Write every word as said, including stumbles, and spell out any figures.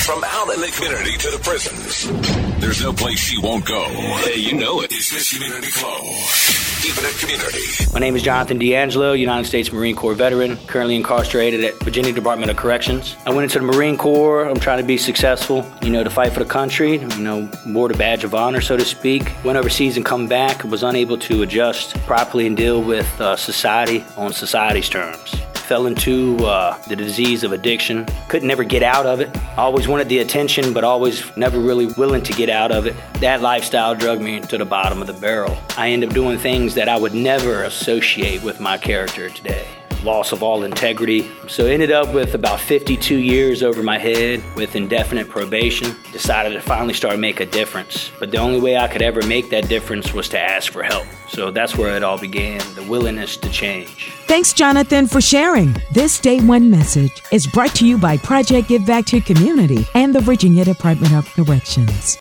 From out in the community to the prisons, there's no place she won't go. Hey, you know it. It's Miss Community Flow. Keeping it community. My name is Jonathan D'Angelo, United States Marine Corps veteran, currently incarcerated at Virginia Department of Corrections. I went into the Marine Corps. I'm trying to be successful, you know, to fight for the country, you know, wore the badge of honor, so to speak. Went overseas and come back, was unable to adjust properly and deal with uh, society on society's terms. Fell into uh, the disease of addiction. Couldn't never get out of it. Always wanted the attention, but always never really willing to get out of it. That lifestyle drug me to the bottom of the barrel. I ended up doing things that I would never associate with my character today. Loss of all integrity. So ended up with about fifty-two years over my head with indefinite probation. Decided to finally start make a difference. But the only way I could ever make that difference was to ask for help. So that's where it all began, the willingness to change. Thanks, Jonathan, for sharing. This Day One message is brought to you by Project Give Back to Community and the Virginia Department of Corrections.